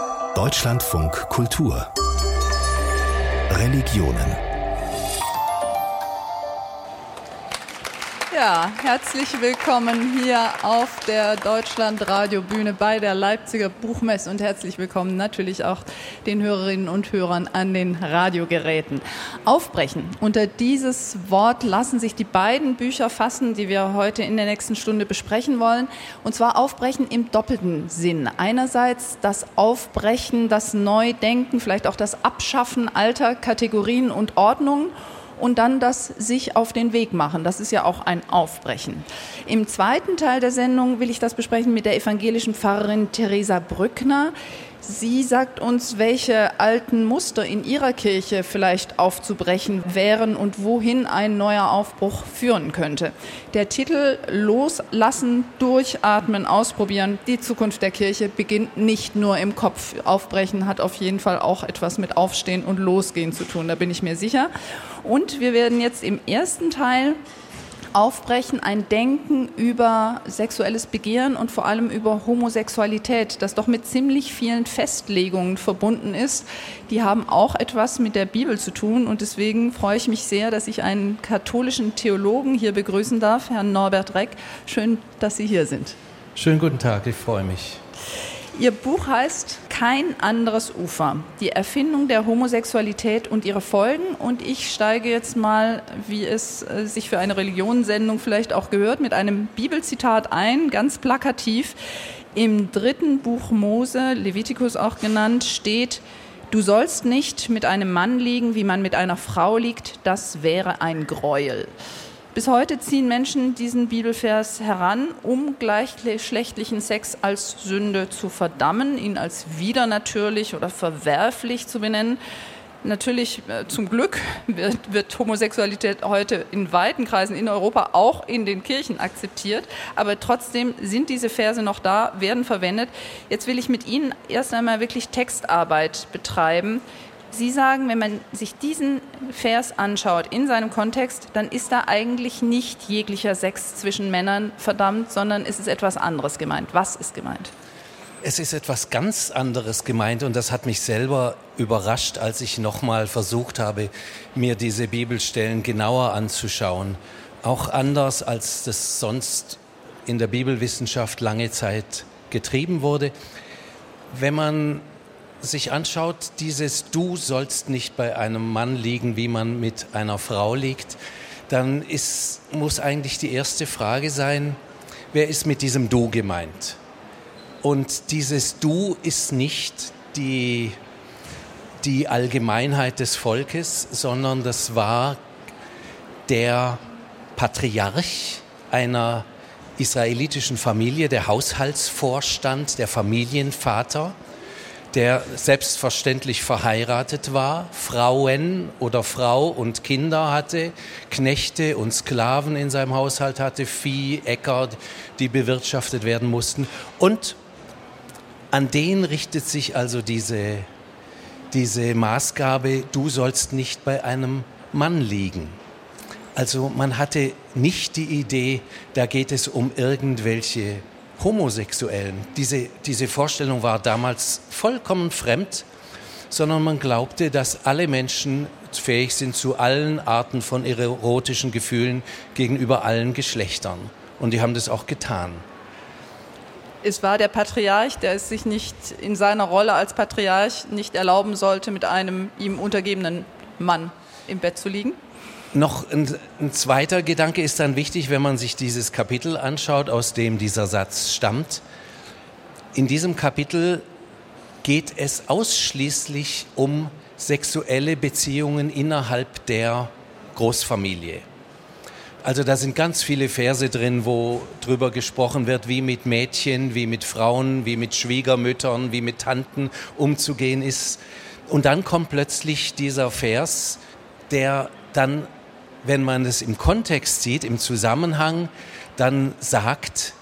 Deutschlandfunk Kultur Religionen. Ja, herzlich willkommen hier auf der Deutschlandradiobühne bei der Leipziger Buchmesse und herzlich willkommen natürlich auch den Hörerinnen und Hörern an den Radiogeräten. Aufbrechen. Unter dieses Wort lassen sich die beiden Bücher fassen, die wir heute in der nächsten Stunde besprechen wollen. Und zwar Aufbrechen im doppelten Sinn. Einerseits das Aufbrechen, das Neudenken, vielleicht auch das Abschaffen alter Kategorien und Ordnungen. Und dann das sich auf den Weg machen. Das ist ja auch ein Aufbrechen. Im zweiten Teil der Sendung will ich das besprechen mit der evangelischen Pfarrerin Theresa Brückner. Sie sagt uns, welche alten Muster in ihrer Kirche vielleicht aufzubrechen wären und wohin ein neuer Aufbruch führen könnte. Der Titel Loslassen, Durchatmen, Ausprobieren. Die Zukunft der Kirche beginnt nicht nur im Kopf. Aufbrechen hat auf jeden Fall auch etwas mit Aufstehen und Losgehen zu tun, da bin ich mir sicher. Und wir werden jetzt im ersten Teil aufbrechen, ein Denken über sexuelles Begehren und vor allem über Homosexualität, das doch mit ziemlich vielen Festlegungen verbunden ist. Die haben auch etwas mit der Bibel zu tun und deswegen freue ich mich sehr, dass ich einen katholischen Theologen hier begrüßen darf, Herrn Norbert Reck. Schön, dass Sie hier sind. Schönen guten Tag, ich freue mich. Ihr Buch heißt Kein anderes Ufer, die Erfindung der Homosexualität und ihre Folgen. Und ich steige jetzt mal, wie es sich für eine Religionssendung vielleicht auch gehört, mit einem Bibelzitat ein, ganz plakativ. Im 3. Buch Mose, Levitikus auch genannt, steht: Du sollst nicht mit einem Mann liegen, wie man mit einer Frau liegt, das wäre ein Gräuel. Bis heute ziehen Menschen diesen Bibelvers heran, um gleichgeschlechtlichen Sex als Sünde zu verdammen, ihn als widernatürlich oder verwerflich zu benennen. Natürlich, zum Glück, wird Homosexualität heute in weiten Kreisen in Europa, auch in den Kirchen akzeptiert. Aber trotzdem sind diese Verse noch da, werden verwendet. Jetzt will ich mit Ihnen erst einmal wirklich Textarbeit betreiben. Sie sagen, wenn man sich diesen Vers anschaut in seinem Kontext, dann ist da eigentlich nicht jeglicher Sex zwischen Männern verdammt, sondern es ist etwas anderes gemeint. Was ist gemeint? Es ist etwas ganz anderes gemeint und das hat mich selber überrascht, als ich nochmal versucht habe, mir diese Bibelstellen genauer anzuschauen. Auch anders, als das sonst in der Bibelwissenschaft lange Zeit getrieben wurde. Wenn man sich anschaut, dieses Du sollst nicht bei einem Mann liegen, wie man mit einer Frau liegt, dann muss eigentlich die erste Frage sein, wer ist mit diesem Du gemeint? Und dieses Du ist nicht die Allgemeinheit des Volkes, sondern das war der Patriarch einer israelitischen Familie, der Haushaltsvorstand, der Familienvater, der selbstverständlich verheiratet war, Frauen oder Frau und Kinder hatte, Knechte und Sklaven in seinem Haushalt hatte, Vieh, Äcker, die bewirtschaftet werden mussten. Und an den richtet sich also diese Maßgabe, du sollst nicht bei einem Mann liegen. Also man hatte nicht die Idee, da geht es um irgendwelche Homosexuellen. Diese Vorstellung war damals vollkommen fremd, sondern man glaubte, dass alle Menschen fähig sind zu allen Arten von erotischen Gefühlen gegenüber allen Geschlechtern. Und die haben das auch getan. Es war der Patriarch, der es sich nicht in seiner Rolle als Patriarch nicht erlauben sollte, mit einem ihm untergebenen Mann im Bett zu liegen. Noch ein zweiter Gedanke ist dann wichtig, wenn man sich dieses Kapitel anschaut, aus dem dieser Satz stammt. In diesem Kapitel geht es ausschließlich um sexuelle Beziehungen innerhalb der Großfamilie. Also da sind ganz viele Verse drin, wo drüber gesprochen wird, wie mit Mädchen, wie mit Frauen, wie mit Schwiegermüttern, wie mit Tanten umzugehen ist. Und dann kommt plötzlich dieser Vers, der dann, wenn man es im Kontext sieht, im Zusammenhang, dann sagt,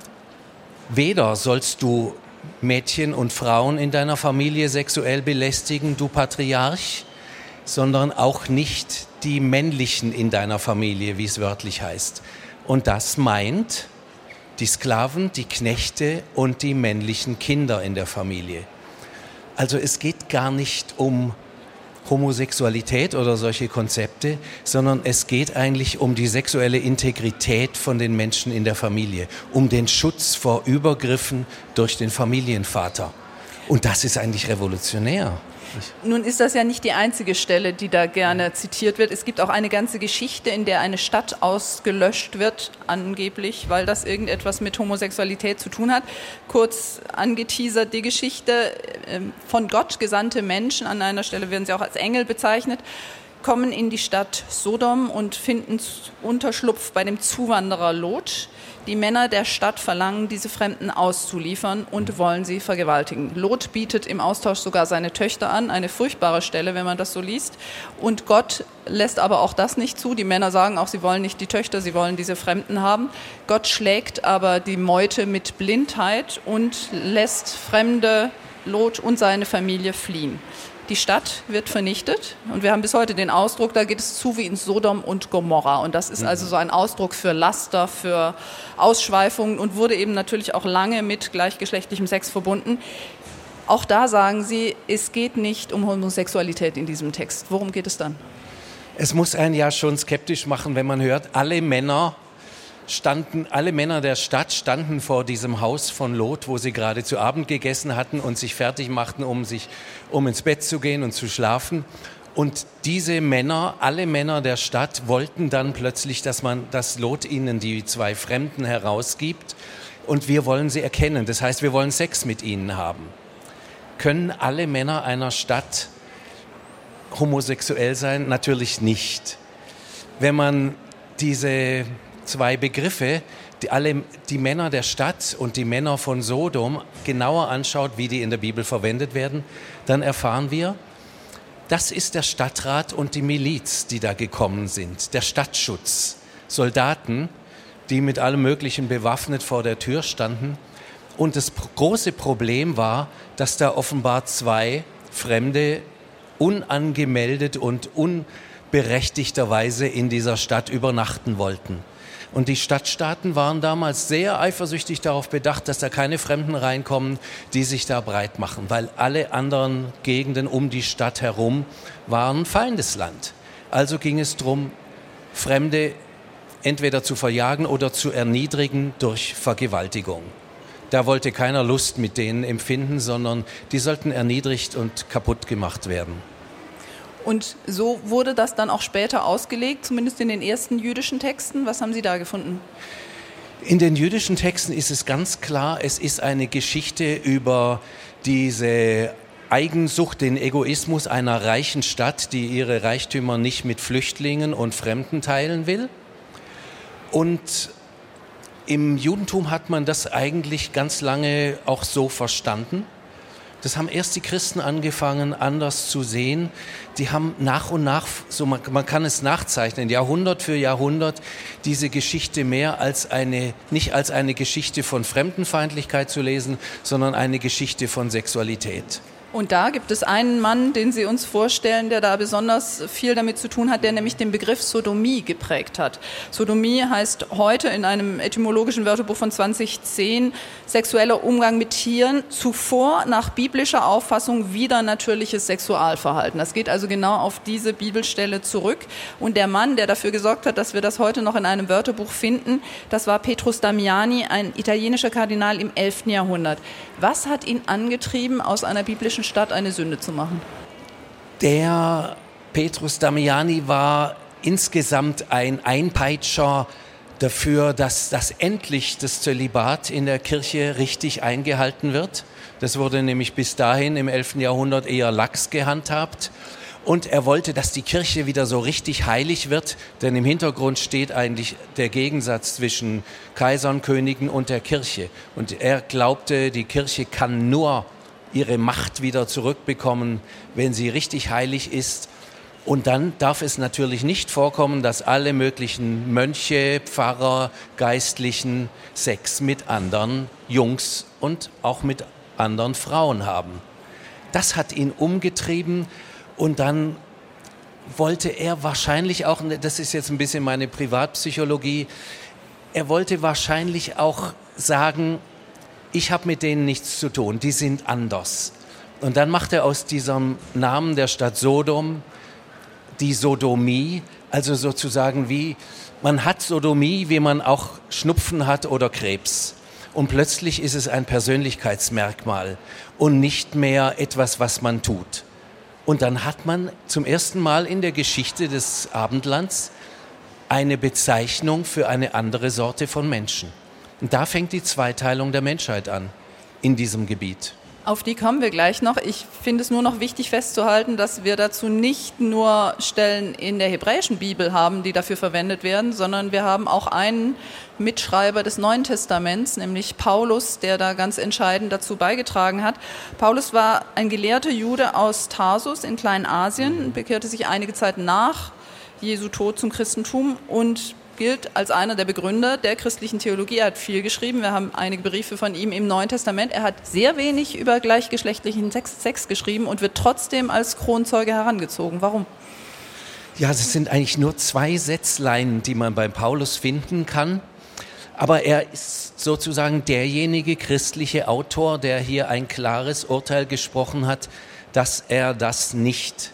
weder sollst du Mädchen und Frauen in deiner Familie sexuell belästigen, du Patriarch, sondern auch nicht die männlichen in deiner Familie, wie es wörtlich heißt. Und das meint die Sklaven, die Knechte und die männlichen Kinder in der Familie. Also es geht gar nicht um Homosexualität oder solche Konzepte, sondern es geht eigentlich um die sexuelle Integrität von den Menschen in der Familie, um den Schutz vor Übergriffen durch den Familienvater. Und das ist eigentlich revolutionär. Nun ist das ja nicht die einzige Stelle, die da gerne zitiert wird. Es gibt auch eine ganze Geschichte, in der eine Stadt ausgelöscht wird, angeblich, weil das irgendetwas mit Homosexualität zu tun hat. Kurz angeteasert die Geschichte: von Gott gesandte Menschen, an einer Stelle werden sie auch als Engel bezeichnet, kommen in die Stadt Sodom und finden Unterschlupf bei dem Zuwanderer Lot. Die Männer der Stadt verlangen, diese Fremden auszuliefern und wollen sie vergewaltigen. Lot bietet im Austausch sogar seine Töchter an, eine furchtbare Stelle, wenn man das so liest. Und Gott lässt aber auch das nicht zu. Die Männer sagen auch, sie wollen nicht die Töchter, sie wollen diese Fremden haben. Gott schlägt aber die Meute mit Blindheit und lässt Fremde, Lot und seine Familie fliehen. Die Stadt wird vernichtet und wir haben bis heute den Ausdruck, da geht es zu wie in Sodom und Gomorra. Und das ist also so ein Ausdruck für Laster, für Ausschweifungen und wurde eben natürlich auch lange mit gleichgeschlechtlichem Sex verbunden. Auch da sagen Sie, es geht nicht um Homosexualität in diesem Text. Worum geht es dann? Es muss einen ja schon skeptisch machen, wenn man hört, alle Männer der Stadt standen vor diesem Haus von Lot, wo sie gerade zu Abend gegessen hatten und sich fertig machten, um ins Bett zu gehen und zu schlafen. Und diese Männer, alle Männer der Stadt, wollten dann plötzlich, dass Lot ihnen die 2 Fremden herausgibt und wir wollen sie erkennen. Das heißt, wir wollen Sex mit ihnen haben. Können alle Männer einer Stadt homosexuell sein? Natürlich nicht. Wenn man diese 2 Begriffe, die Männer der Stadt und die Männer von Sodom genauer anschaut, wie die in der Bibel verwendet werden, dann erfahren wir, das ist der Stadtrat und die Miliz, die da gekommen sind, der Stadtschutz, Soldaten, die mit allem Möglichen bewaffnet vor der Tür standen. Und das große Problem war, dass da offenbar 2 Fremde unangemeldet und unberechtigterweise in dieser Stadt übernachten wollten. Und die Stadtstaaten waren damals sehr eifersüchtig darauf bedacht, dass da keine Fremden reinkommen, die sich da breit machen, weil alle anderen Gegenden um die Stadt herum waren Feindesland. Also ging es darum, Fremde entweder zu verjagen oder zu erniedrigen durch Vergewaltigung. Da wollte keiner Lust mit denen empfinden, sondern die sollten erniedrigt und kaputt gemacht werden. Und so wurde das dann auch später ausgelegt, zumindest in den ersten jüdischen Texten. Was haben Sie da gefunden? In den jüdischen Texten ist es ganz klar, es ist eine Geschichte über diese Eigensucht, den Egoismus einer reichen Stadt, die ihre Reichtümer nicht mit Flüchtlingen und Fremden teilen will. Und im Judentum hat man das eigentlich ganz lange auch so verstanden. Das haben erst die Christen angefangen, anders zu sehen. Die haben nach und nach, so man kann es nachzeichnen, Jahrhundert für Jahrhundert, diese Geschichte nicht als eine Geschichte von Fremdenfeindlichkeit zu lesen, sondern eine Geschichte von Sexualität. Und da gibt es einen Mann, den Sie uns vorstellen, der da besonders viel damit zu tun hat, der nämlich den Begriff Sodomie geprägt hat. Sodomie heißt heute in einem etymologischen Wörterbuch von 2010 sexueller Umgang mit Tieren, zuvor nach biblischer Auffassung widernatürliches Sexualverhalten. Das geht also genau auf diese Bibelstelle zurück. Und der Mann, der dafür gesorgt hat, dass wir das heute noch in einem Wörterbuch finden, das war Petrus Damiani, ein italienischer Kardinal im 11. Jahrhundert. Was hat ihn angetrieben, aus einer biblischen Stadt eine Sünde zu machen? Der Petrus Damiani war insgesamt ein Einpeitscher dafür, dass endlich das Zölibat in der Kirche richtig eingehalten wird. Das wurde nämlich bis dahin im 11. Jahrhundert eher lax gehandhabt. Und er wollte, dass die Kirche wieder so richtig heilig wird, denn im Hintergrund steht eigentlich der Gegensatz zwischen Kaisern, Königen und der Kirche. Und er glaubte, die Kirche kann nur ihre Macht wieder zurückbekommen, wenn sie richtig heilig ist. Und dann darf es natürlich nicht vorkommen, dass alle möglichen Mönche, Pfarrer, Geistlichen Sex mit anderen Jungs und auch mit anderen Frauen haben. Das hat ihn umgetrieben. Und dann wollte er wahrscheinlich auch, das ist jetzt ein bisschen meine Privatpsychologie, er wollte wahrscheinlich auch sagen, ich habe mit denen nichts zu tun, die sind anders. Und dann macht er aus diesem Namen der Stadt Sodom die Sodomie, also sozusagen wie, man hat Sodomie, wie man auch Schnupfen hat oder Krebs. Und plötzlich ist es ein Persönlichkeitsmerkmal und nicht mehr etwas, was man tut. Und dann hat man zum ersten Mal in der Geschichte des Abendlands eine Bezeichnung für eine andere Sorte von Menschen. Und da fängt die Zweiteilung der Menschheit an, in diesem Gebiet. Auf die kommen wir gleich noch. Ich finde es nur noch wichtig festzuhalten, dass wir dazu nicht nur Stellen in der hebräischen Bibel haben, die dafür verwendet werden, sondern wir haben auch einen Mitschreiber des Neuen Testaments, nämlich Paulus, der da ganz entscheidend dazu beigetragen hat. Paulus war ein gelehrter Jude aus Tarsus in Kleinasien, bekehrte sich einige Zeit nach Jesu Tod zum Christentum und gilt als einer der Begründer der christlichen Theologie. Er hat viel geschrieben. Wir haben einige Briefe von ihm im Neuen Testament. Er hat sehr wenig über gleichgeschlechtlichen Sex geschrieben und wird trotzdem als Kronzeuge herangezogen. Warum? Ja, es sind eigentlich nur 2 Sätzlein, die man bei Paulus finden kann. Aber er ist sozusagen derjenige christliche Autor, der hier ein klares Urteil gesprochen hat, dass er das nicht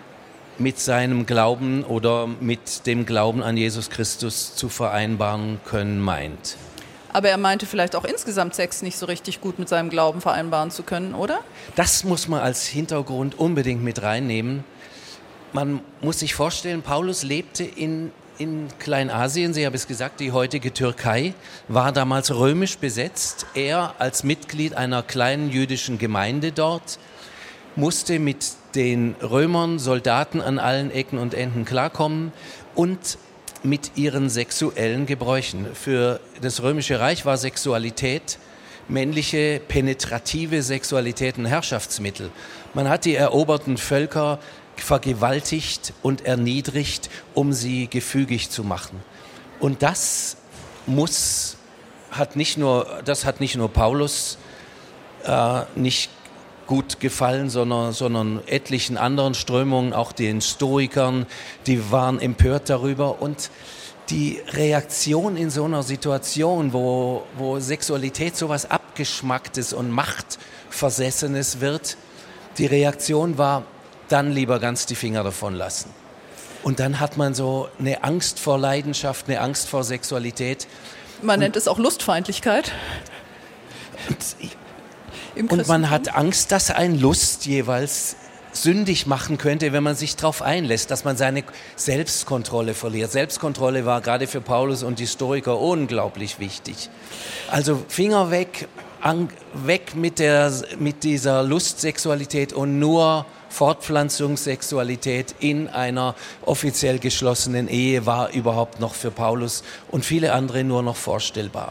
mit seinem Glauben oder mit dem Glauben an Jesus Christus zu vereinbaren können meint. Aber er meinte vielleicht auch insgesamt Sex nicht so richtig gut mit seinem Glauben vereinbaren zu können, oder? Das muss man als Hintergrund unbedingt mit reinnehmen. Man muss sich vorstellen, Paulus lebte in Kleinasien, Sie haben es gesagt, die heutige Türkei, war damals römisch besetzt. Er als Mitglied einer kleinen jüdischen Gemeinde dort musste mit den Römern, Soldaten an allen Ecken und Enden klarkommen und mit ihren sexuellen Gebräuchen. Für das Römische Reich war Sexualität, männliche penetrative Sexualität ein Herrschaftsmittel. Man hat die eroberten Völker vergewaltigt und erniedrigt, um sie gefügig zu machen. Und das hat nicht nur Paulus nicht gut gefallen, sondern etlichen anderen Strömungen, auch den Stoikern, die waren empört darüber. Und die Reaktion in so einer Situation, wo Sexualität so was Abgeschmacktes und Machtversessenes wird, die Reaktion war, dann lieber ganz die Finger davon lassen. Und dann hat man so eine Angst vor Leidenschaft, eine Angst vor Sexualität. Man nennt es auch Lustfeindlichkeit. Und man hat Angst, dass ein Lust jeweils sündig machen könnte, wenn man sich darauf einlässt, dass man seine Selbstkontrolle verliert. Selbstkontrolle war gerade für Paulus und die Stoiker unglaublich wichtig. Also Finger weg, weg mit dieser Lustsexualität und nur Fortpflanzungssexualität in einer offiziell geschlossenen Ehe war überhaupt noch für Paulus und viele andere nur noch vorstellbar.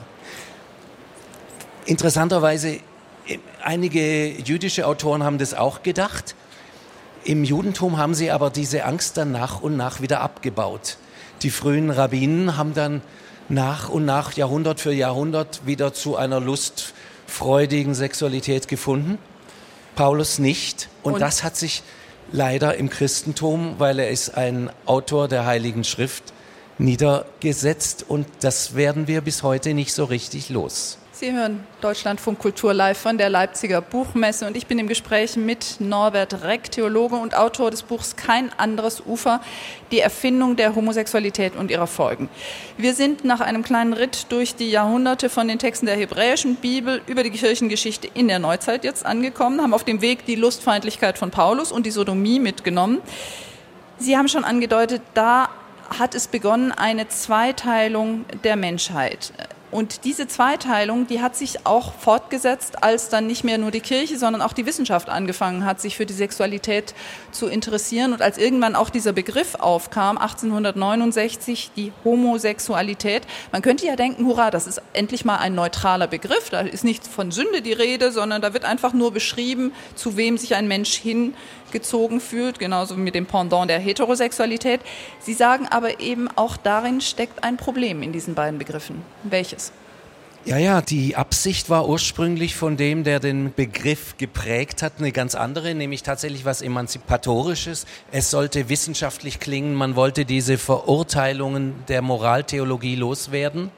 Interessanterweise, einige jüdische Autoren haben das auch gedacht. Im Judentum haben sie aber diese Angst dann nach und nach wieder abgebaut. Die frühen Rabbinen haben dann nach und nach, Jahrhundert für Jahrhundert, wieder zu einer lustfreudigen Sexualität gefunden. Paulus nicht. Und das hat sich leider im Christentum, weil er ist ein Autor der Heiligen Schrift, niedergesetzt. Und das werden wir bis heute nicht so richtig los. Sie hören Deutschlandfunk Kultur live von der Leipziger Buchmesse und ich bin im Gespräch mit Norbert Reck, Theologe und Autor des Buchs Kein anderes Ufer, die Erfindung der Homosexualität und ihrer Folgen. Wir sind nach einem kleinen Ritt durch die Jahrhunderte von den Texten der hebräischen Bibel über die Kirchengeschichte in der Neuzeit jetzt angekommen, haben auf dem Weg die Lustfeindlichkeit von Paulus und die Sodomie mitgenommen. Sie haben schon angedeutet, da hat es begonnen, eine Zweiteilung der Menschheit. Und diese Zweiteilung, die hat sich auch fortgesetzt, als dann nicht mehr nur die Kirche, sondern auch die Wissenschaft angefangen hat, sich für die Sexualität zu interessieren. Und als irgendwann auch dieser Begriff aufkam, 1869, die Homosexualität. Man könnte ja denken, hurra, das ist endlich mal ein neutraler Begriff. Da ist nicht von Sünde die Rede, sondern da wird einfach nur beschrieben, zu wem sich ein Mensch hingezogen fühlt, genauso wie mit dem Pendant der Heterosexualität. Sie sagen aber eben, auch darin steckt ein Problem in diesen beiden Begriffen. Welches? Ja, die Absicht war ursprünglich von dem, der den Begriff geprägt hat, eine ganz andere, nämlich tatsächlich was Emanzipatorisches. Es sollte wissenschaftlich klingen, man wollte diese Verurteilungen der Moraltheologie loswerden.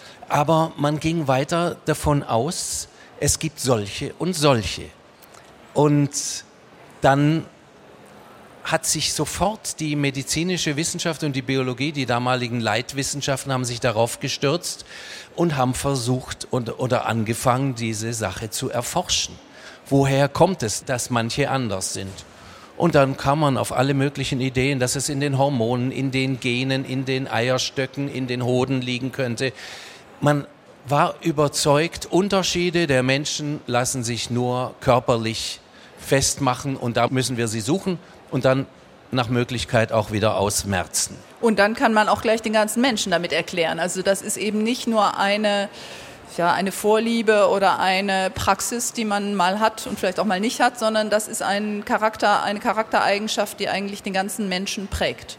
Aber man ging weiter davon aus, es gibt solche und solche. Und dann hat sich sofort die medizinische Wissenschaft und die Biologie, die damaligen Leitwissenschaften, haben sich darauf gestürzt und haben versucht oder angefangen, diese Sache zu erforschen. Woher kommt es, dass manche anders sind? Und dann kam man auf alle möglichen Ideen, dass es in den Hormonen, in den Genen, in den Eierstöcken, in den Hoden liegen könnte. Man war überzeugt, Unterschiede der Menschen lassen sich nur körperlich festmachen und da müssen wir sie suchen und dann nach Möglichkeit auch wieder ausmerzen. Und dann kann man auch gleich den ganzen Menschen damit erklären. Also das ist eben nicht nur eine Vorliebe oder eine Praxis, die man mal hat und vielleicht auch mal nicht hat, sondern das ist eine Charaktereigenschaft, die eigentlich den ganzen Menschen prägt.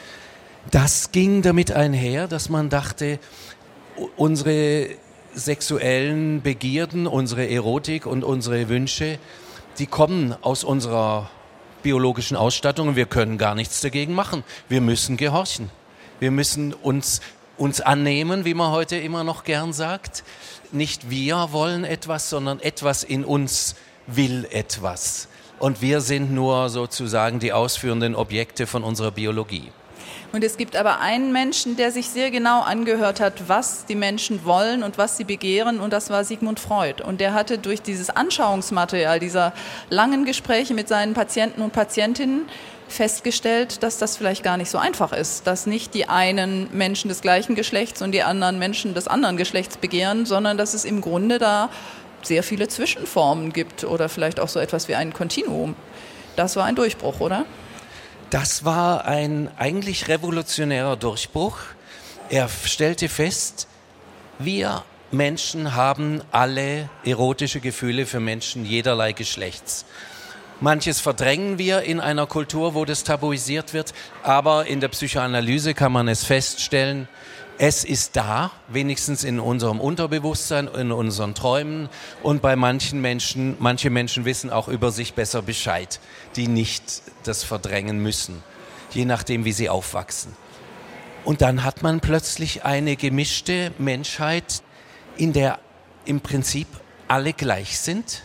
Das ging damit einher, dass man dachte, unsere sexuellen Begierden, unsere Erotik und unsere Wünsche, die kommen aus unserer biologischen Ausstattung und wir können gar nichts dagegen machen. Wir müssen gehorchen. Wir müssen uns annehmen, wie man heute immer noch gern sagt. Nicht wir wollen etwas, sondern etwas in uns will etwas. Und wir sind nur sozusagen die ausführenden Objekte von unserer Biologie. Und es gibt aber einen Menschen, der sich sehr genau angehört hat, was die Menschen wollen und was sie begehren, und das war Sigmund Freud. Und der hatte durch dieses Anschauungsmaterial dieser langen Gespräche mit seinen Patienten und Patientinnen festgestellt, dass das vielleicht gar nicht so einfach ist, dass nicht die einen Menschen des gleichen Geschlechts und die anderen Menschen des anderen Geschlechts begehren, sondern dass es im Grunde da sehr viele Zwischenformen gibt oder vielleicht auch so etwas wie ein Kontinuum. Das war ein Durchbruch, oder? Das war ein eigentlich revolutionärer Durchbruch. Er stellte fest, wir Menschen haben alle erotische Gefühle für Menschen jederlei Geschlechts. Manches verdrängen wir in einer Kultur, wo das tabuisiert wird, aber in der Psychoanalyse kann man es feststellen, es ist da, wenigstens in unserem Unterbewusstsein, in unseren Träumen, und bei manche Menschen wissen auch über sich besser Bescheid, die nicht das verdrängen müssen, je nachdem, wie sie aufwachsen. Und dann hat man plötzlich eine gemischte Menschheit, in der im Prinzip alle gleich sind.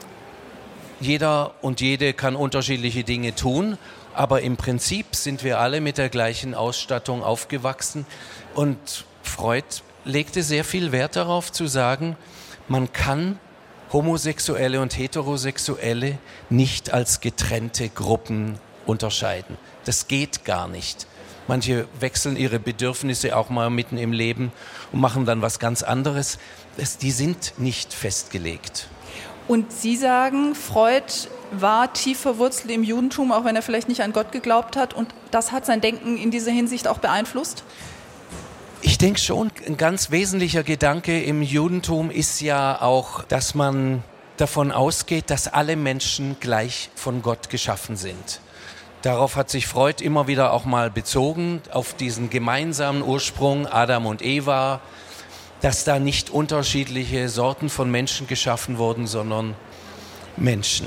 Jeder und jede kann unterschiedliche Dinge tun, aber im Prinzip sind wir alle mit der gleichen Ausstattung aufgewachsen. Und Freud legte sehr viel Wert darauf zu sagen, man kann Homosexuelle und Heterosexuelle nicht als getrennte Gruppen unterscheiden. Das geht gar nicht. Manche wechseln ihre Bedürfnisse auch mal mitten im Leben und machen dann was ganz anderes. Die sind nicht festgelegt. Und Sie sagen, Freud war tief verwurzelt im Judentum, auch wenn er vielleicht nicht an Gott geglaubt hat, und das hat sein Denken in dieser Hinsicht auch beeinflusst? Ich denke schon, ein ganz wesentlicher Gedanke im Judentum ist ja auch, dass man davon ausgeht, dass alle Menschen gleich von Gott geschaffen sind. Darauf hat sich Freud immer wieder auch mal bezogen, auf diesen gemeinsamen Ursprung Adam und Eva, dass da nicht unterschiedliche Sorten von Menschen geschaffen wurden, sondern Menschen.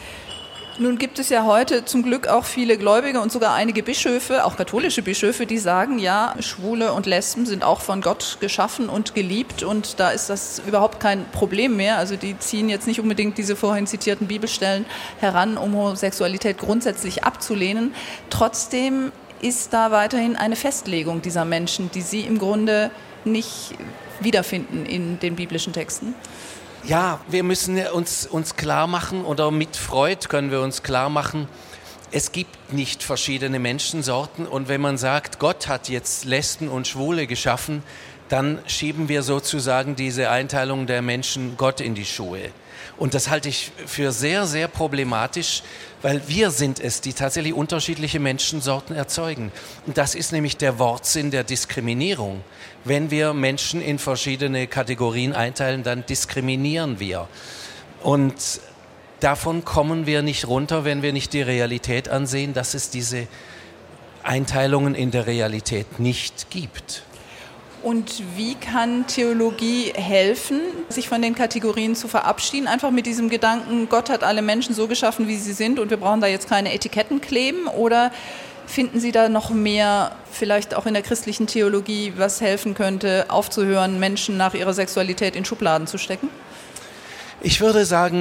Nun gibt es ja heute zum Glück auch viele Gläubige und sogar einige Bischöfe, auch katholische Bischöfe, die sagen, ja, Schwule und Lesben sind auch von Gott geschaffen und geliebt und da ist das überhaupt kein Problem mehr. Also die ziehen jetzt nicht unbedingt diese vorhin zitierten Bibelstellen heran, um Homosexualität grundsätzlich abzulehnen. Trotzdem ist da weiterhin eine Festlegung dieser Menschen, die sie im Grunde nicht wiederfinden in den biblischen Texten. Ja, wir müssen uns klar machen, oder mit Freud können wir uns klar machen, es gibt nicht verschiedene Menschensorten, und wenn man sagt, Gott hat jetzt Lesben und Schwule geschaffen, dann schieben wir sozusagen diese Einteilung der Menschen Gott in die Schuhe. Und das halte ich für sehr, sehr problematisch, weil wir sind es, die tatsächlich unterschiedliche Menschensorten erzeugen. Und das ist nämlich der Wortsinn der Diskriminierung. Wenn wir Menschen in verschiedene Kategorien einteilen, dann diskriminieren wir. Und davon kommen wir nicht runter, wenn wir nicht die Realität ansehen, dass es diese Einteilungen in der Realität nicht gibt. Und wie kann Theologie helfen, sich von den Kategorien zu verabschieden? Einfach mit diesem Gedanken, Gott hat alle Menschen so geschaffen, wie sie sind und wir brauchen da jetzt keine Etiketten kleben? Oder finden Sie da noch mehr, vielleicht auch in der christlichen Theologie, was helfen könnte, aufzuhören, Menschen nach ihrer Sexualität in Schubladen zu stecken? Ich würde sagen,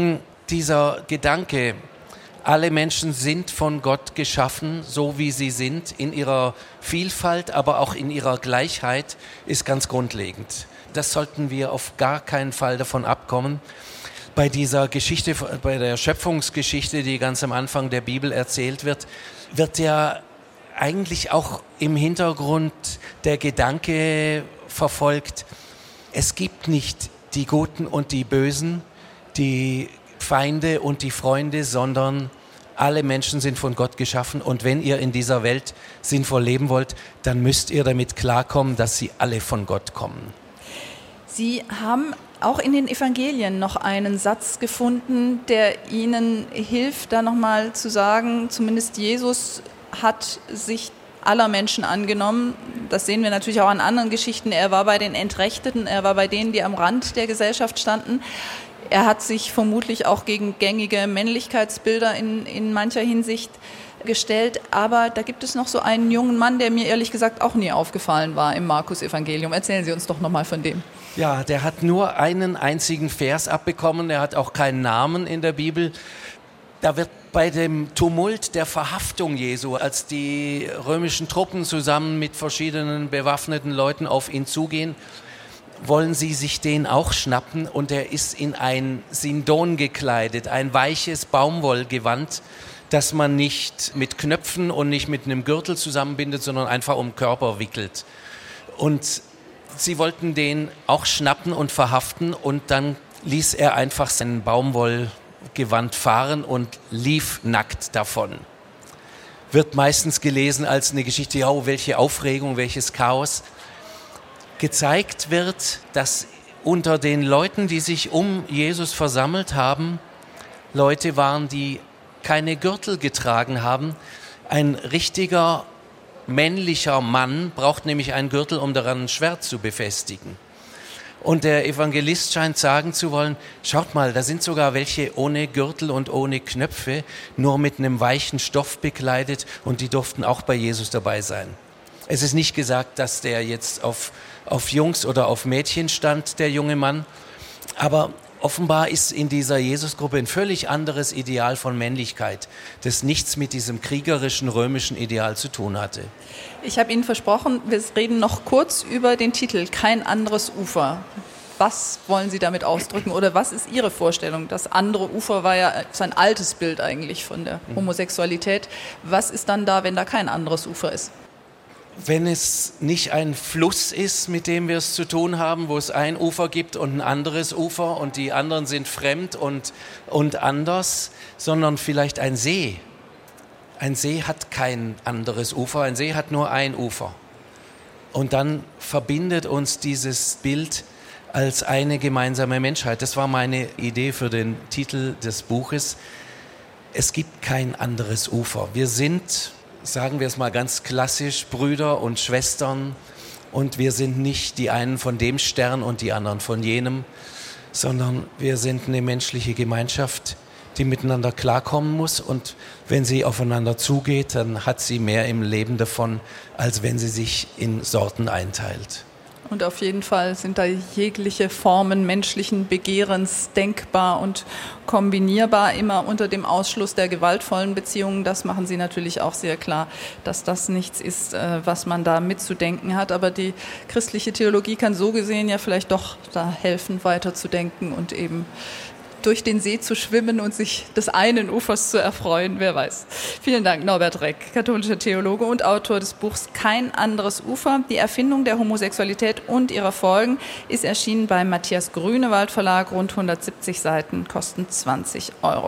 dieser Gedanke, alle Menschen sind von Gott geschaffen, so wie sie sind, in ihrer Vielfalt, aber auch in ihrer Gleichheit, ist ganz grundlegend. Das sollten wir auf gar keinen Fall davon abkommen. Bei dieser Geschichte, bei der Schöpfungsgeschichte, die ganz am Anfang der Bibel erzählt wird, wird ja eigentlich auch im Hintergrund der Gedanke verfolgt, es gibt nicht die Guten und die Bösen, die Feinde und die Freunde, sondern alle Menschen sind von Gott geschaffen und wenn ihr in dieser Welt sinnvoll leben wollt, dann müsst ihr damit klarkommen, dass sie alle von Gott kommen. Sie haben auch in den Evangelien noch einen Satz gefunden, der Ihnen hilft, da nochmal zu sagen, zumindest Jesus hat sich aller Menschen angenommen. Das sehen wir natürlich auch an anderen Geschichten. Er war bei den Entrechteten, er war bei denen, die am Rand der Gesellschaft standen. Er hat sich vermutlich auch gegen gängige Männlichkeitsbilder in mancher Hinsicht gestellt. Aber da gibt es noch so einen jungen Mann, der mir ehrlich gesagt auch nie aufgefallen war im Markus-Evangelium. Erzählen Sie uns doch nochmal von dem. Ja, der hat nur einen einzigen Vers abbekommen. Er hat auch keinen Namen in der Bibel. Da wird bei dem Tumult der Verhaftung Jesu, als die römischen Truppen zusammen mit verschiedenen bewaffneten Leuten auf ihn zugehen, wollen sie sich den auch schnappen und er ist in ein Sindon gekleidet, ein weiches Baumwollgewand, das man nicht mit Knöpfen und nicht mit einem Gürtel zusammenbindet, sondern einfach um den Körper wickelt. Und sie wollten den auch schnappen und verhaften und dann ließ er einfach sein Baumwollgewand fahren und lief nackt davon. Wird meistens gelesen als eine Geschichte, ja, oh, welche Aufregung, welches Chaos. Gezeigt wird, dass unter den Leuten, die sich um Jesus versammelt haben, Leute waren, die keine Gürtel getragen haben. Ein richtiger männlicher Mann braucht nämlich einen Gürtel, um daran ein Schwert zu befestigen. Und der Evangelist scheint sagen zu wollen, schaut mal, da sind sogar welche ohne Gürtel und ohne Knöpfe, nur mit einem weichen Stoff bekleidet und die durften auch bei Jesus dabei sein. Es ist nicht gesagt, dass der jetzt auf Jungs oder auf Mädchen stand, der junge Mann, aber offenbar ist in dieser Jesusgruppe ein völlig anderes Ideal von Männlichkeit, das nichts mit diesem kriegerischen römischen Ideal zu tun hatte. Ich habe Ihnen versprochen, wir reden noch kurz über den Titel Kein anderes Ufer. Was wollen Sie damit ausdrücken oder was ist Ihre Vorstellung? Das andere Ufer war ja so ein altes Bild eigentlich von der Homosexualität. Was ist dann da, wenn da kein anderes Ufer ist? Wenn es nicht ein Fluss ist, mit dem wir es zu tun haben, wo es ein Ufer gibt und ein anderes Ufer und die anderen sind fremd und anders, sondern vielleicht ein See. Ein See hat kein anderes Ufer, ein See hat nur ein Ufer. Und dann verbindet uns dieses Bild als eine gemeinsame Menschheit. Das war meine Idee für den Titel des Buches. Es gibt kein anderes Ufer. Wir sind, sagen wir es mal ganz klassisch, Brüder und Schwestern und wir sind nicht die einen von dem Stern und die anderen von jenem, sondern wir sind eine menschliche Gemeinschaft, die miteinander klarkommen muss und wenn sie aufeinander zugeht, dann hat sie mehr im Leben davon, als wenn sie sich in Sorten einteilt. Und auf jeden Fall sind da jegliche Formen menschlichen Begehrens denkbar und kombinierbar, immer unter dem Ausschluss der gewaltvollen Beziehungen. Das machen Sie natürlich auch sehr klar, dass das nichts ist, was man da mitzudenken hat. Aber die christliche Theologie kann so gesehen ja vielleicht doch da helfen, weiterzudenken und eben durch den See zu schwimmen und sich des einen Ufers zu erfreuen, wer weiß. Vielen Dank, Norbert Reck, katholischer Theologe und Autor des Buchs Kein anderes Ufer. Die Erfindung der Homosexualität und ihrer Folgen ist erschienen beim Matthias Grünewald Verlag, rund 170 Seiten, kosten 20 €.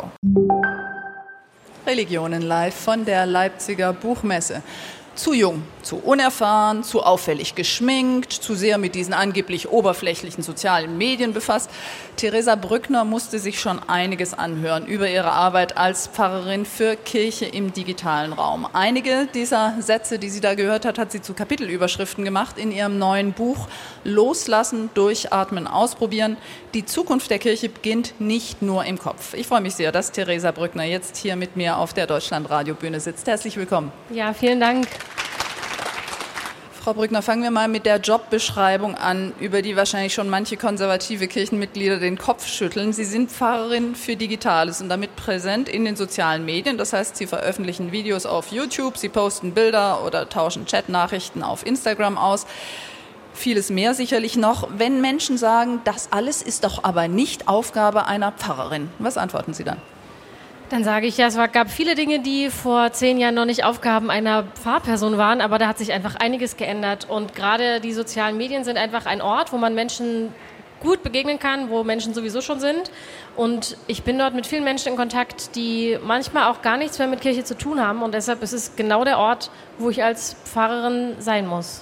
Religionen live von der Leipziger Buchmesse. Zu jung, zu unerfahren, zu auffällig geschminkt, zu sehr mit diesen angeblich oberflächlichen sozialen Medien befasst. Theresa Brückner musste sich schon einiges anhören über ihre Arbeit als Pfarrerin für Kirche im digitalen Raum. Einige dieser Sätze, die sie da gehört hat, hat sie zu Kapitelüberschriften gemacht in ihrem neuen Buch Loslassen, Durchatmen, Ausprobieren. Die Zukunft der Kirche beginnt nicht nur im Kopf. Ich freue mich sehr, dass Theresa Brückner jetzt hier mit mir auf der Deutschlandradiobühne sitzt. Herzlich willkommen. Ja, vielen Dank. Frau Brückner, fangen wir mal mit der Jobbeschreibung an, über die wahrscheinlich schon manche konservative Kirchenmitglieder den Kopf schütteln. Sie sind Pfarrerin für Digitales und damit präsent in den sozialen Medien. Das heißt, Sie veröffentlichen Videos auf YouTube, Sie posten Bilder oder tauschen Chatnachrichten auf Instagram aus. Vieles mehr sicherlich noch. Wenn Menschen sagen, das alles ist doch aber nicht Aufgabe einer Pfarrerin, was antworten Sie dann? Dann sage ich, ja, es gab viele Dinge, die vor 10 Jahren noch nicht Aufgaben einer Pfarrperson waren, aber da hat sich einfach einiges geändert. Und gerade die sozialen Medien sind einfach ein Ort, wo man Menschen gut begegnen kann, wo Menschen sowieso schon sind. Und ich bin dort mit vielen Menschen in Kontakt, die manchmal auch gar nichts mehr mit Kirche zu tun haben. Und deshalb ist es genau der Ort, wo ich als Pfarrerin sein muss.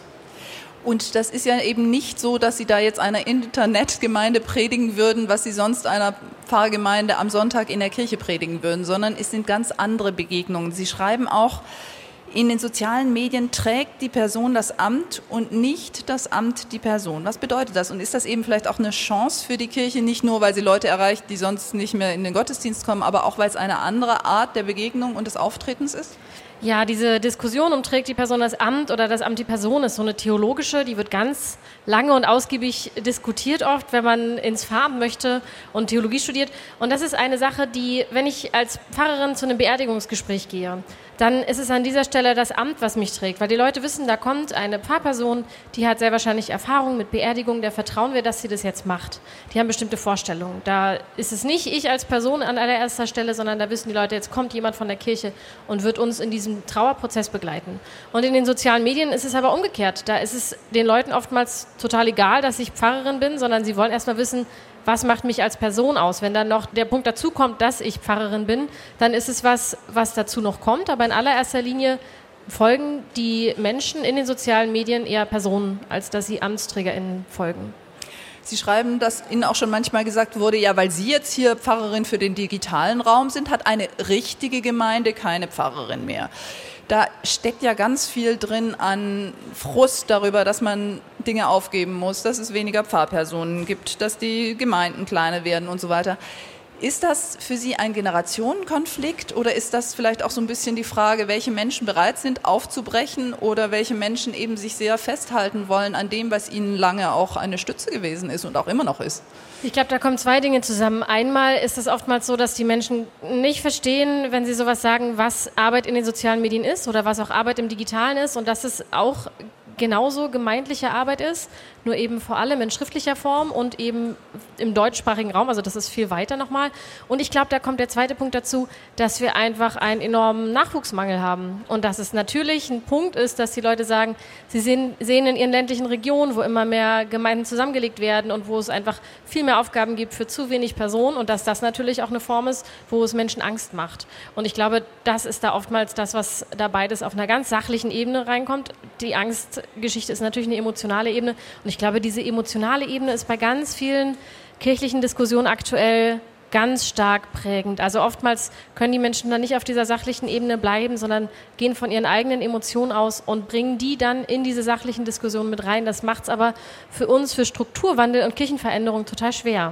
Und das ist ja eben nicht so, dass Sie da jetzt einer Internetgemeinde predigen würden, was Sie sonst einer Pfarrgemeinde am Sonntag in der Kirche predigen würden, sondern es sind ganz andere Begegnungen. Sie schreiben auch, in den sozialen Medien trägt die Person das Amt und nicht das Amt die Person. Was bedeutet das? Und ist das eben vielleicht auch eine Chance für die Kirche, nicht nur, weil sie Leute erreicht, die sonst nicht mehr in den Gottesdienst kommen, aber auch, weil es eine andere Art der Begegnung und des Auftretens ist? Ja, diese Diskussion trägt die Person das Amt oder das Amt die Person ist so eine theologische, die wird ganz lange und ausgiebig diskutiert oft, wenn man ins Pfarramt möchte und Theologie studiert. Und das ist eine Sache, die, wenn ich als Pfarrerin zu einem Beerdigungsgespräch gehe, dann ist es an dieser Stelle das Amt, was mich trägt. Weil die Leute wissen, da kommt eine Pfarrperson, die hat sehr wahrscheinlich Erfahrung mit Beerdigung, der vertrauen wir, dass sie das jetzt macht. Die haben bestimmte Vorstellungen. Da ist es nicht ich als Person an allererster Stelle, sondern da wissen die Leute, jetzt kommt jemand von der Kirche und wird uns in diesem Trauerprozess begleiten. Und in den sozialen Medien ist es aber umgekehrt. Da ist es den Leuten oftmals total egal, dass ich Pfarrerin bin, sondern sie wollen erstmal wissen, was macht mich als Person aus? Wenn dann noch der Punkt dazu kommt, dass ich Pfarrerin bin, dann ist es was dazu noch kommt. Aber in allererster Linie folgen die Menschen in den sozialen Medien eher Personen, als dass sie AmtsträgerInnen folgen. Sie schreiben, dass Ihnen auch schon manchmal gesagt wurde, ja, weil Sie jetzt hier Pfarrerin für den digitalen Raum sind, hat eine richtige Gemeinde keine Pfarrerin mehr. Da steckt ja ganz viel drin an Frust darüber, dass man Dinge aufgeben muss, dass es weniger Pfarrpersonen gibt, dass die Gemeinden kleiner werden und so weiter. Ist das für Sie ein Generationenkonflikt oder ist das vielleicht auch so ein bisschen die Frage, welche Menschen bereit sind aufzubrechen oder welche Menschen eben sich sehr festhalten wollen an dem, was ihnen lange auch eine Stütze gewesen ist und auch immer noch ist? Ich glaube, da kommen zwei Dinge zusammen. Einmal ist es oftmals so, dass die Menschen nicht verstehen, wenn sie sowas sagen, was Arbeit in den sozialen Medien ist oder was auch Arbeit im Digitalen ist und dass es auch genauso gemeindliche Arbeit ist, nur eben vor allem in schriftlicher Form und eben im deutschsprachigen Raum, also das ist viel weiter nochmal. Und ich glaube, da kommt der zweite Punkt dazu, dass wir einfach einen enormen Nachwuchsmangel haben und dass es natürlich ein Punkt ist, dass die Leute sagen, sie sehen in ihren ländlichen Regionen, wo immer mehr Gemeinden zusammengelegt werden und wo es einfach viel mehr Aufgaben gibt für zu wenig Personen und dass das natürlich auch eine Form ist, wo es Menschen Angst macht. Und ich glaube, das ist da oftmals das, was da beides auf einer ganz sachlichen Ebene reinkommt. Die Angstgeschichte ist natürlich eine emotionale Ebene und ich glaube, diese emotionale Ebene ist bei ganz vielen kirchlichen Diskussionen aktuell ganz stark prägend. Also oftmals können die Menschen dann nicht auf dieser sachlichen Ebene bleiben, sondern gehen von ihren eigenen Emotionen aus und bringen die dann in diese sachlichen Diskussionen mit rein. Das macht es aber für uns, für Strukturwandel und Kirchenveränderung total schwer.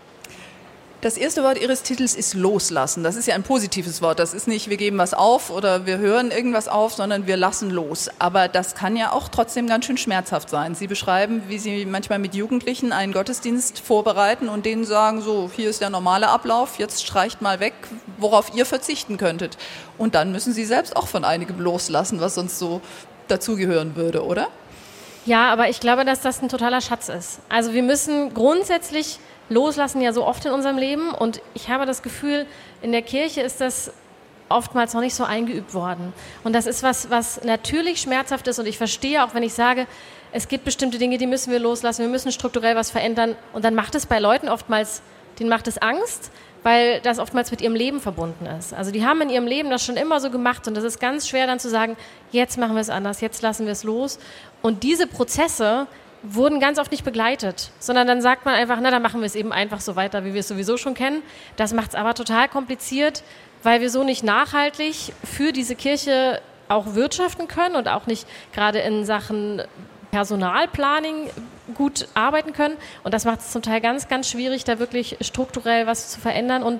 Das erste Wort Ihres Titels ist loslassen. Das ist ja ein positives Wort. Das ist nicht, wir geben was auf oder wir hören irgendwas auf, sondern wir lassen los. Aber das kann ja auch trotzdem ganz schön schmerzhaft sein. Sie beschreiben, wie Sie manchmal mit Jugendlichen einen Gottesdienst vorbereiten und denen sagen, so, hier ist der normale Ablauf, jetzt streicht mal weg, worauf ihr verzichten könntet. Und dann müssen Sie selbst auch von einigem loslassen, was sonst so dazugehören würde, oder? Ja, aber ich glaube, dass das ein totaler Schatz ist. Also wir müssen grundsätzlich loslassen ja so oft in unserem Leben und ich habe das Gefühl, in der Kirche ist das oftmals noch nicht so eingeübt worden. Und das ist was natürlich schmerzhaft ist und ich verstehe auch, wenn ich sage, es gibt bestimmte Dinge, die müssen wir loslassen, wir müssen strukturell was verändern und dann macht es bei Leuten oftmals, denen macht es Angst, weil das oftmals mit ihrem Leben verbunden ist. Also die haben in ihrem Leben das schon immer so gemacht und das ist ganz schwer dann zu sagen, jetzt machen wir es anders, jetzt lassen wir es los. Und diese Prozesse wurden ganz oft nicht begleitet, sondern dann sagt man einfach, na, dann machen wir es eben einfach so weiter, wie wir es sowieso schon kennen. Das macht es aber total kompliziert, weil wir so nicht nachhaltig für diese Kirche auch wirtschaften können und auch nicht gerade in Sachen Personalplanning gut arbeiten können. Und das macht es zum Teil ganz, ganz schwierig, da wirklich strukturell was zu verändern und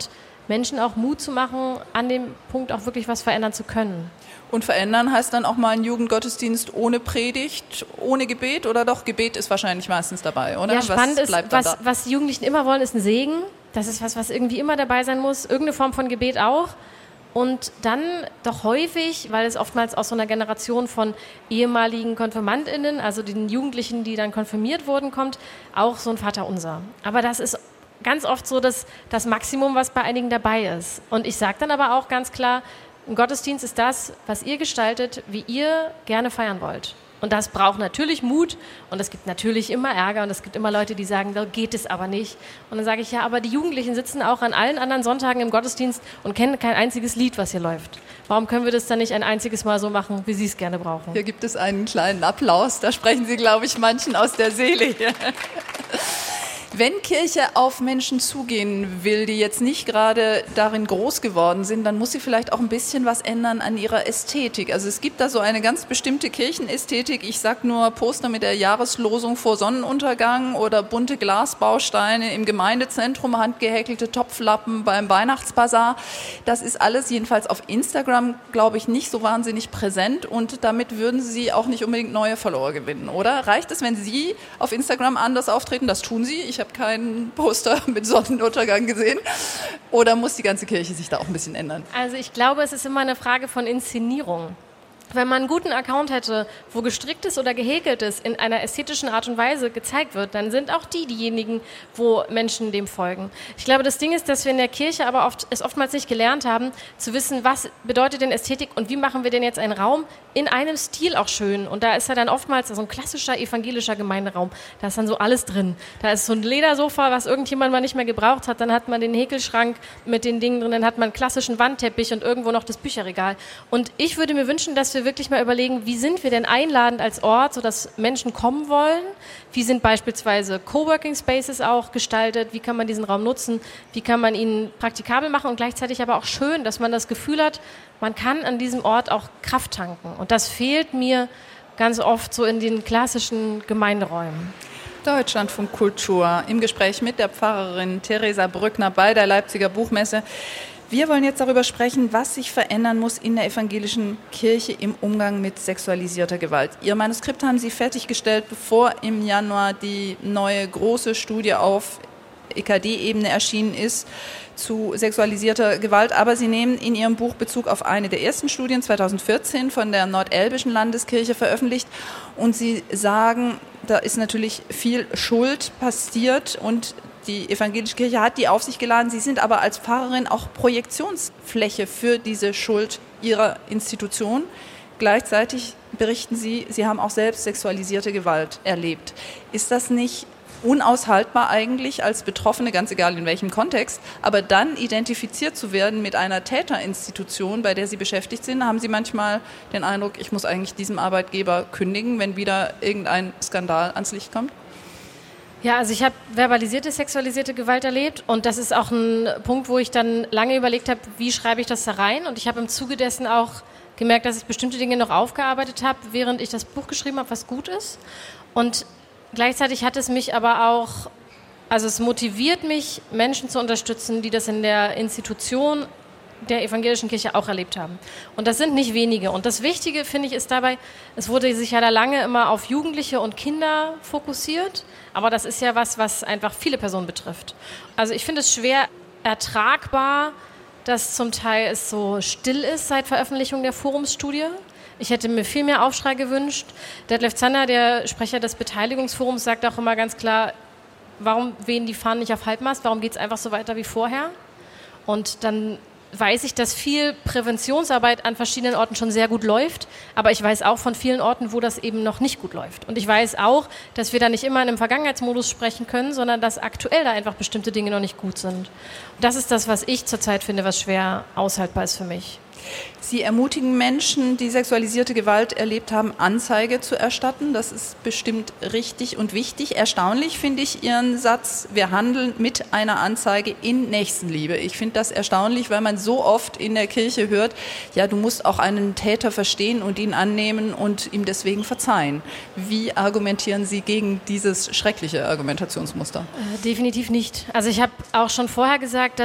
Menschen auch Mut zu machen, an dem Punkt auch wirklich was verändern zu können. Und verändern heißt dann auch mal ein Jugendgottesdienst ohne Predigt, ohne Gebet oder doch? Gebet ist wahrscheinlich meistens dabei, oder? Ja, spannend ist, was die Jugendlichen immer wollen, ist ein Segen. Das ist was irgendwie immer dabei sein muss. Irgendeine Form von Gebet auch. Und dann doch häufig, weil es oftmals aus so einer Generation von ehemaligen KonfirmandInnen, also den Jugendlichen, die dann konfirmiert wurden, kommt, auch so ein Vaterunser. Aber das ist ganz oft so das Maximum, was bei einigen dabei ist. Und ich sage dann aber auch ganz klar, ein Gottesdienst ist das, was ihr gestaltet, wie ihr gerne feiern wollt. Und das braucht natürlich Mut und es gibt natürlich immer Ärger und es gibt immer Leute, die sagen, da geht es aber nicht. Und dann sage ich, ja, aber die Jugendlichen sitzen auch an allen anderen Sonntagen im Gottesdienst und kennen kein einziges Lied, was hier läuft. Warum können wir das dann nicht ein einziges Mal so machen, wie sie es gerne brauchen? Hier gibt es einen kleinen Applaus, da sprechen Sie, glaube ich, manchen aus der Seele hier. Wenn Kirche auf Menschen zugehen will, die jetzt nicht gerade darin groß geworden sind, dann muss sie vielleicht auch ein bisschen was ändern an ihrer Ästhetik. Also es gibt da so eine ganz bestimmte Kirchenästhetik. Ich sag nur Poster mit der Jahreslosung vor Sonnenuntergang oder bunte Glasbausteine im Gemeindezentrum, handgehäkelte Topflappen beim Weihnachtsbazar. Das ist alles jedenfalls auf Instagram, glaube ich, nicht so wahnsinnig präsent und damit würden Sie auch nicht unbedingt neue Follower gewinnen, oder? Reicht es, wenn Sie auf Instagram anders auftreten? Das tun Sie. Ich habe keinen Poster mit Sonnenuntergang gesehen. Oder muss die ganze Kirche sich da auch ein bisschen ändern? Also ich glaube, es ist immer eine Frage von Inszenierung. Wenn man einen guten Account hätte, wo gestricktes oder gehäkeltes in einer ästhetischen Art und Weise gezeigt wird, dann sind auch diejenigen, wo Menschen dem folgen. Ich glaube, das Ding ist, dass wir in der Kirche aber oftmals nicht gelernt haben, zu wissen, was bedeutet denn Ästhetik und wie machen wir denn jetzt einen Raum in einem Stil auch schön. Und da ist ja dann oftmals so ein klassischer evangelischer Gemeinderaum. Da ist dann so alles drin. Da ist so ein Ledersofa, was irgendjemand mal nicht mehr gebraucht hat. Dann hat man den Häkelschrank mit den Dingen drin. Dann hat man einen klassischen Wandteppich und irgendwo noch das Bücherregal. Und ich würde mir wünschen, dass wir wirklich mal überlegen, wie sind wir denn einladend als Ort, sodass Menschen kommen wollen? Wie sind beispielsweise Coworking Spaces auch gestaltet? Wie kann man diesen Raum nutzen? Wie kann man ihn praktikabel machen und gleichzeitig aber auch schön, dass man das Gefühl hat, man kann an diesem Ort auch Kraft tanken. Und das fehlt mir ganz oft so in den klassischen Gemeinderäumen. Deutschlandfunk Kultur im Gespräch mit der Pfarrerin Theresa Brückner bei der Leipziger Buchmesse. Wir wollen jetzt darüber sprechen, was sich verändern muss in der evangelischen Kirche im Umgang mit sexualisierter Gewalt. Ihr Manuskript haben Sie fertiggestellt, bevor im Januar die neue große Studie auf EKD-Ebene erschienen ist zu sexualisierter Gewalt. Aber Sie nehmen in Ihrem Buch Bezug auf eine der ersten Studien 2014 von der Nordelbischen Landeskirche veröffentlicht. Und Sie sagen, da ist natürlich viel Schuld passiert und die evangelische Kirche hat die auf sich geladen. Sie sind aber als Pfarrerin auch Projektionsfläche für diese Schuld Ihrer Institution. Gleichzeitig berichten Sie, Sie haben auch selbst sexualisierte Gewalt erlebt. Ist das nicht unaushaltbar eigentlich als Betroffene, ganz egal in welchem Kontext, aber dann identifiziert zu werden mit einer Täterinstitution, bei der Sie beschäftigt sind? Haben Sie manchmal den Eindruck, ich muss eigentlich diesem Arbeitgeber kündigen, wenn wieder irgendein Skandal ans Licht kommt? Ja, also ich habe verbalisierte, sexualisierte Gewalt erlebt und das ist auch ein Punkt, wo ich dann lange überlegt habe, wie schreibe ich das da rein, und ich habe im Zuge dessen auch gemerkt, dass ich bestimmte Dinge noch aufgearbeitet habe, während ich das Buch geschrieben habe, was gut ist, und gleichzeitig hat es mich aber auch, also es motiviert mich, Menschen zu unterstützen, die das in der Institution der evangelischen Kirche auch erlebt haben. Und das sind nicht wenige. Und das Wichtige, finde ich, ist dabei, es wurde sich ja da lange immer auf Jugendliche und Kinder fokussiert, aber das ist ja was einfach viele Personen betrifft. Also ich finde es schwer ertragbar, dass zum Teil es so still ist seit Veröffentlichung der Forumsstudie. Ich hätte mir viel mehr Aufschrei gewünscht. Detlef Zander, der Sprecher des Beteiligungsforums, sagt auch immer ganz klar, warum wehen die Fahnen nicht auf Halbmast, warum geht es einfach so weiter wie vorher? Und dann weiß ich, dass viel Präventionsarbeit an verschiedenen Orten schon sehr gut läuft, aber ich weiß auch von vielen Orten, wo das eben noch nicht gut läuft. Und ich weiß auch, dass wir da nicht immer in einem Vergangenheitsmodus sprechen können, sondern dass aktuell da einfach bestimmte Dinge noch nicht gut sind. Und das ist das, was ich zurzeit finde, was schwer aushaltbar ist für mich. Sie ermutigen Menschen, die sexualisierte Gewalt erlebt haben, Anzeige zu erstatten. Das ist bestimmt richtig und wichtig. Erstaunlich finde ich Ihren Satz, wir handeln mit einer Anzeige in Nächstenliebe. Ich finde das erstaunlich, weil man so oft in der Kirche hört, ja, du musst auch einen Täter verstehen und ihn annehmen und ihm deswegen verzeihen. Wie argumentieren Sie gegen dieses schreckliche Argumentationsmuster? Definitiv nicht. Also ich habe auch schon vorher gesagt, dass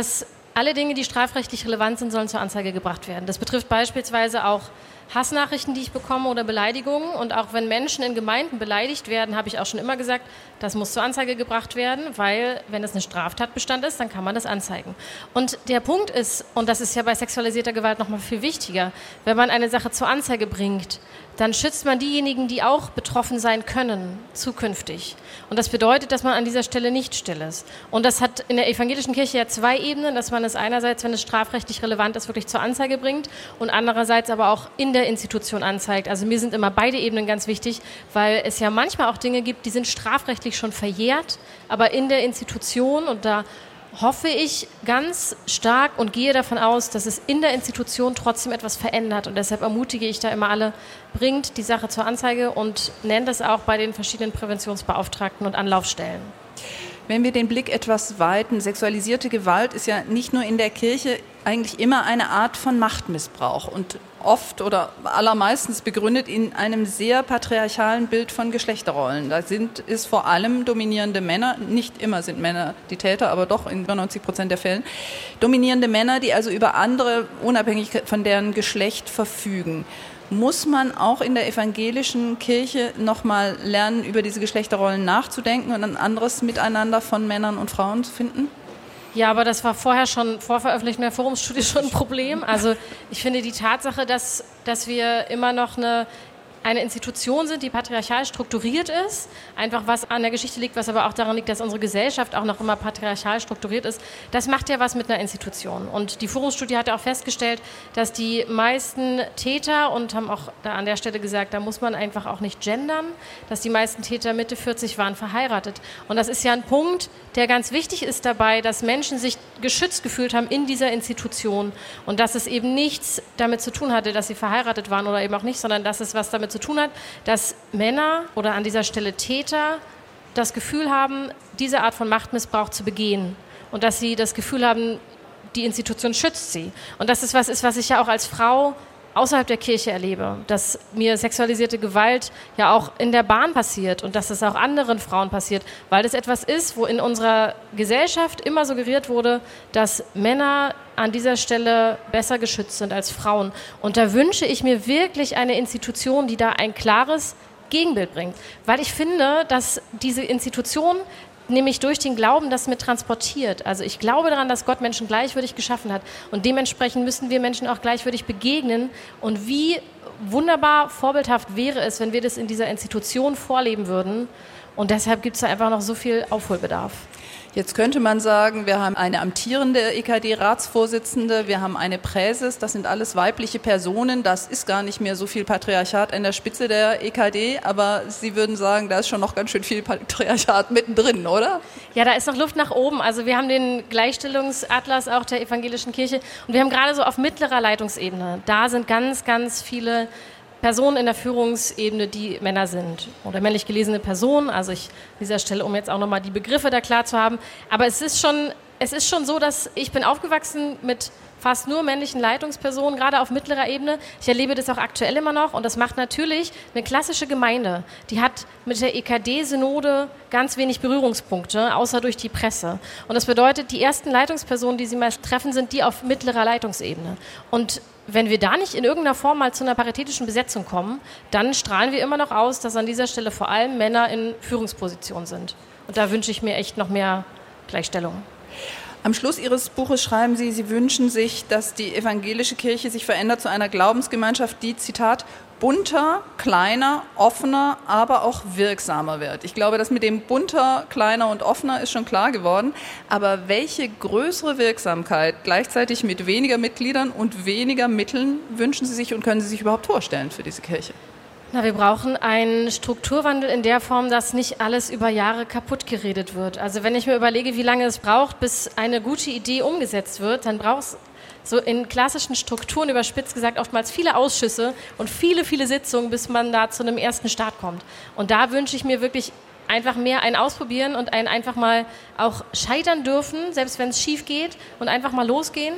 alle Dinge, die strafrechtlich relevant sind, sollen zur Anzeige gebracht werden. Das betrifft beispielsweise auch Hassnachrichten, die ich bekomme oder Beleidigungen. Und auch wenn Menschen in Gemeinden beleidigt werden, habe ich auch schon immer gesagt, das muss zur Anzeige gebracht werden, weil wenn es eine Straftatbestand ist, dann kann man das anzeigen. Und der Punkt ist, und das ist ja bei sexualisierter Gewalt noch mal viel wichtiger, wenn man eine Sache zur Anzeige bringt, dann schützt man diejenigen, die auch betroffen sein können, zukünftig. Und das bedeutet, dass man an dieser Stelle nicht still ist. Und das hat in der evangelischen Kirche ja zwei Ebenen, dass man es einerseits, wenn es strafrechtlich relevant ist, wirklich zur Anzeige bringt und andererseits aber auch in der Institution anzeigt. Also mir sind immer beide Ebenen ganz wichtig, weil es ja manchmal auch Dinge gibt, die sind strafrechtlich schon verjährt, aber in der Institution, und da hoffe ich ganz stark und gehe davon aus, dass es in der Institution trotzdem etwas verändert. Und deshalb ermutige ich da immer alle, bringt die Sache zur Anzeige und nennt es auch bei den verschiedenen Präventionsbeauftragten und Anlaufstellen. Wenn wir den Blick etwas weiten, sexualisierte Gewalt ist ja nicht nur in der Kirche eigentlich immer eine Art von Machtmissbrauch und oft oder allermeistens begründet in einem sehr patriarchalen Bild von Geschlechterrollen. Da ist vor allem dominierende Männer, nicht immer sind Männer die Täter, aber doch in 90% der Fällen, dominierende Männer, die also über andere, unabhängig von deren Geschlecht, verfügen. Muss man auch in der evangelischen Kirche nochmal lernen, über diese Geschlechterrollen nachzudenken und ein anderes Miteinander von Männern und Frauen zu finden? Ja, aber das war vorher schon, vor Veröffentlichung der Forumsstudie schon ein Problem. Also ich finde die Tatsache, dass wir immer noch eine Institution sind, die patriarchal strukturiert ist, einfach was an der Geschichte liegt, was aber auch daran liegt, dass unsere Gesellschaft auch noch immer patriarchal strukturiert ist, das macht ja was mit einer Institution. Und die Forumsstudie hat ja auch festgestellt, dass die meisten Täter, und haben auch da an der Stelle gesagt, da muss man einfach auch nicht gendern, dass die meisten Täter Mitte 40 waren verheiratet. Und das ist ja ein Punkt, der ganz wichtig ist dabei, dass Menschen sich geschützt gefühlt haben in dieser Institution und dass es eben nichts damit zu tun hatte, dass sie verheiratet waren oder eben auch nicht, sondern dass es was damit zu tun hat, dass Männer oder an dieser Stelle Täter das Gefühl haben, diese Art von Machtmissbrauch zu begehen und dass sie das Gefühl haben, die Institution schützt sie. Und das ist, was ich ja auch als Frau außerhalb der Kirche erlebe, dass mir sexualisierte Gewalt ja auch in der Bahn passiert und dass es auch anderen Frauen passiert, weil das etwas ist, wo in unserer Gesellschaft immer suggeriert wurde, dass Männer an dieser Stelle besser geschützt sind als Frauen. Und da wünsche ich mir wirklich eine Institution, die da ein klares Gegenbild bringt, weil ich finde, dass diese Institution nämlich durch den Glauben das mit transportiert. Also ich glaube daran, dass Gott Menschen gleichwürdig geschaffen hat und dementsprechend müssen wir Menschen auch gleichwürdig begegnen und wie wunderbar vorbildhaft wäre es, wenn wir das in dieser Institution vorleben würden und deshalb gibt es da einfach noch so viel Aufholbedarf. Jetzt könnte man sagen, wir haben eine amtierende EKD-Ratsvorsitzende, wir haben eine Präses, das sind alles weibliche Personen, das ist gar nicht mehr so viel Patriarchat an der Spitze der EKD, aber Sie würden sagen, da ist schon noch ganz schön viel Patriarchat mittendrin, oder? Ja, da ist noch Luft nach oben. Also wir haben den Gleichstellungsatlas auch der evangelischen Kirche und wir haben gerade so auf mittlerer Leitungsebene, da sind ganz, ganz viele Personen in der Führungsebene, die Männer sind oder männlich gelesene Personen. Also an dieser Stelle, um jetzt auch nochmal die Begriffe da klar zu haben. Aber es ist schon so, dass ich bin aufgewachsen mit fast nur männlichen Leitungspersonen, gerade auf mittlerer Ebene. Ich erlebe das auch aktuell immer noch und das macht natürlich eine klassische Gemeinde. Die hat mit der EKD-Synode ganz wenig Berührungspunkte, außer durch die Presse. Und das bedeutet, die ersten Leitungspersonen, die sie meist treffen, sind die auf mittlerer Leitungsebene. Und wenn wir da nicht in irgendeiner Form mal zu einer paritätischen Besetzung kommen, dann strahlen wir immer noch aus, dass an dieser Stelle vor allem Männer in Führungspositionen sind. Und da wünsche ich mir echt noch mehr Gleichstellung. Am Schluss Ihres Buches schreiben Sie, Sie wünschen sich, dass die evangelische Kirche sich verändert zu einer Glaubensgemeinschaft, die, Zitat, bunter, kleiner, offener, aber auch wirksamer wird. Ich glaube, das mit dem bunter, kleiner und offener ist schon klar geworden. Aber welche größere Wirksamkeit gleichzeitig mit weniger Mitgliedern und weniger Mitteln wünschen Sie sich und können Sie sich überhaupt vorstellen für diese Kirche? Na, wir brauchen einen Strukturwandel in der Form, dass nicht alles über Jahre kaputt geredet wird. Also wenn ich mir überlege, wie lange es braucht, bis eine gute Idee umgesetzt wird, dann braucht es so in klassischen Strukturen, überspitzt gesagt, oftmals viele Ausschüsse und viele, viele Sitzungen, bis man da zu einem ersten Start kommt. Und da wünsche ich mir wirklich einfach mehr ein Ausprobieren und ein einfach mal auch scheitern dürfen, selbst wenn es schief geht und einfach mal losgehen.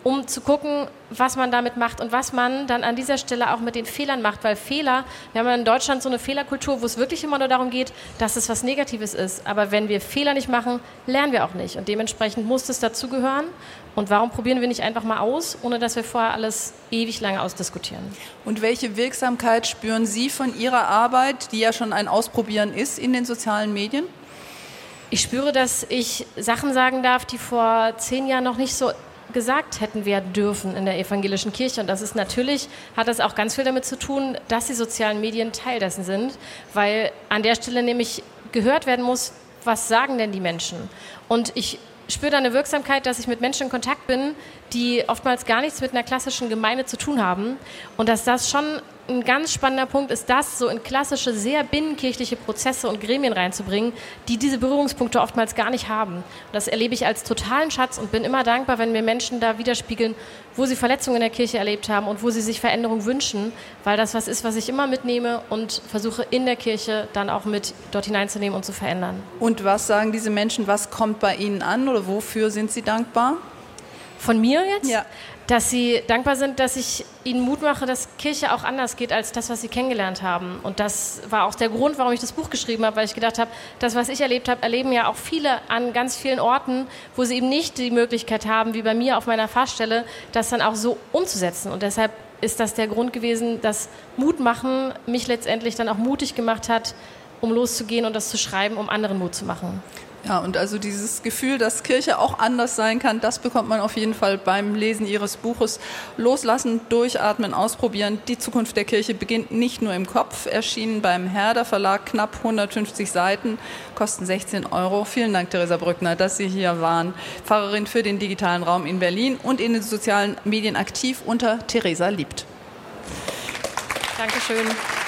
um zu gucken, was man damit macht und was man dann an dieser Stelle auch mit den Fehlern macht. Weil Fehler, wir haben in Deutschland so eine Fehlerkultur, wo es wirklich immer nur darum geht, dass es was Negatives ist. Aber wenn wir Fehler nicht machen, lernen wir auch nicht. Und dementsprechend muss es dazugehören. Und warum probieren wir nicht einfach mal aus, ohne dass wir vorher alles ewig lange ausdiskutieren? Und welche Wirksamkeit spüren Sie von Ihrer Arbeit, die ja schon ein Ausprobieren ist, in den sozialen Medien? Ich spüre, dass ich Sachen sagen darf, die vor 10 Jahren noch nicht so gesagt hätten werden dürfen in der evangelischen Kirche. Und das ist natürlich, hat das auch ganz viel damit zu tun, dass die sozialen Medien Teil dessen sind, weil an der Stelle nämlich gehört werden muss, was sagen denn die Menschen? Und ich spüre da eine Wirksamkeit, dass ich mit Menschen in Kontakt bin, die oftmals gar nichts mit einer klassischen Gemeinde zu tun haben. Und dass das schon ein ganz spannender Punkt ist, das so in klassische, sehr binnenkirchliche Prozesse und Gremien reinzubringen, die diese Berührungspunkte oftmals gar nicht haben. Und das erlebe ich als totalen Schatz und bin immer dankbar, wenn mir Menschen da widerspiegeln, wo sie Verletzungen in der Kirche erlebt haben und wo sie sich Veränderung wünschen, weil das was ist, was ich immer mitnehme und versuche in der Kirche dann auch mit dort hineinzunehmen und zu verändern. Und was sagen diese Menschen, was kommt bei Ihnen an oder wofür sind Sie dankbar? Von mir jetzt? Ja. Dass sie dankbar sind, dass ich ihnen Mut mache, dass Kirche auch anders geht als das, was sie kennengelernt haben. Und das war auch der Grund, warum ich das Buch geschrieben habe, weil ich gedacht habe, das, was ich erlebt habe, erleben ja auch viele an ganz vielen Orten, wo sie eben nicht die Möglichkeit haben, wie bei mir auf meiner Pfarrstelle, das dann auch so umzusetzen. Und deshalb ist das der Grund gewesen, dass Mut machen mich letztendlich dann auch mutig gemacht hat, um loszugehen und das zu schreiben, um anderen Mut zu machen. Ja, und also dieses Gefühl, dass Kirche auch anders sein kann, das bekommt man auf jeden Fall beim Lesen Ihres Buches. Loslassen, durchatmen, ausprobieren. Die Zukunft der Kirche beginnt nicht nur im Kopf. Erschienen beim Herder Verlag, knapp 150 Seiten, kosten 16 €. Vielen Dank, Theresa Brückner, dass Sie hier waren. Pfarrerin für den digitalen Raum in Berlin und in den sozialen Medien aktiv unter Theresa Liebt. Dankeschön.